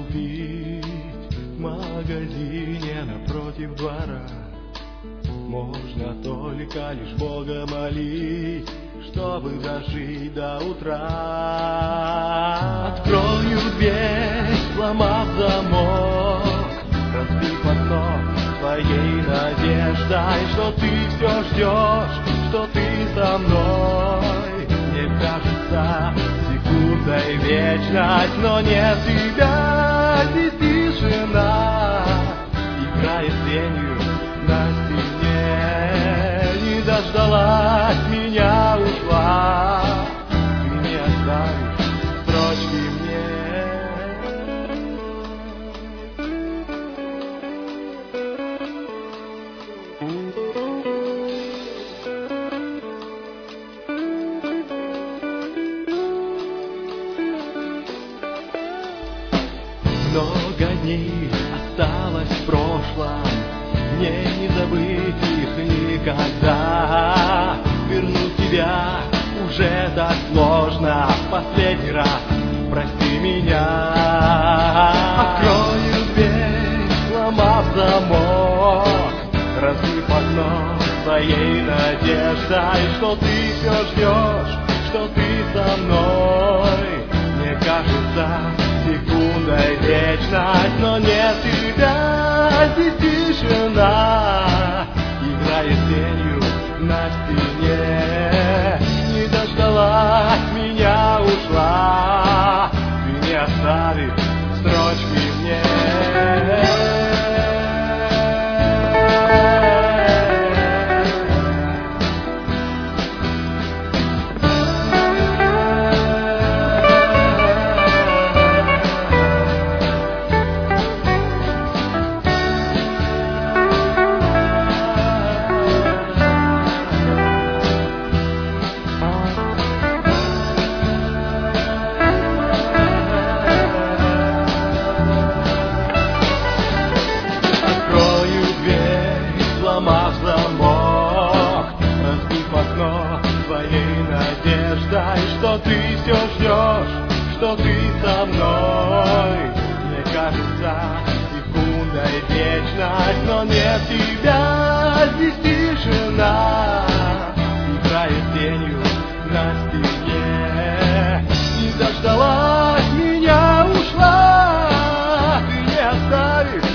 купить в магазине напротив двора. Можно только лишь Бога молить, чтобы дожить до утра. Открою дверь, сломав замок, разбив окно своей надеждой, что ты все ждешь, что ты со мной. Мне кажется, секундой вечность, но нет тебя. Здесь тишина играет тенью на стене. Не дождалась меня, ушла. Ты не оставишь строчки мне. Много дней осталось в прошлом, мне не забыть их никогда. Вернуть тебя уже так сложно, в последний раз прости меня. Открою дверь, сломав замок, разбив окно своей надеждой, что ты все ждешь, что ты со мной. Мне кажется, секундой вечность, но нет тебя. Здесь тишина играет тенью на стене. Не дождалась меня, ушла. Ты не оставишь строчки мне. Сломав замок, разбив окно своей надеждой, что ты все ждешь, что ты со мной. Мне кажется, секундой вечность, но нет тебя. Здесь тишина играет тенью на стене. Не дождалась меня, ушла. Ты не оставишь